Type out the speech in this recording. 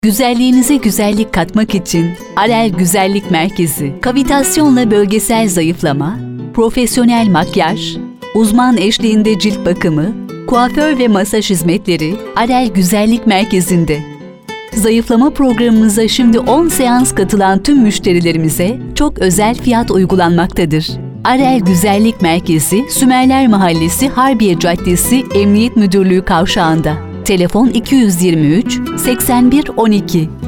Güzelliğinize güzellik katmak için Arel Güzellik Merkezi, kavitasyonla bölgesel zayıflama, profesyonel makyaj, uzman eşliğinde cilt bakımı, kuaför ve masaj hizmetleri Arel Güzellik Merkezi'nde. Zayıflama programımıza şimdi 10 seans katılan tüm müşterilerimize çok özel fiyat uygulanmaktadır. Arel Güzellik Merkezi, Sümerler Mahallesi, Harbiye Caddesi, Emniyet Müdürlüğü kavşağında. Telefon 223 81 12.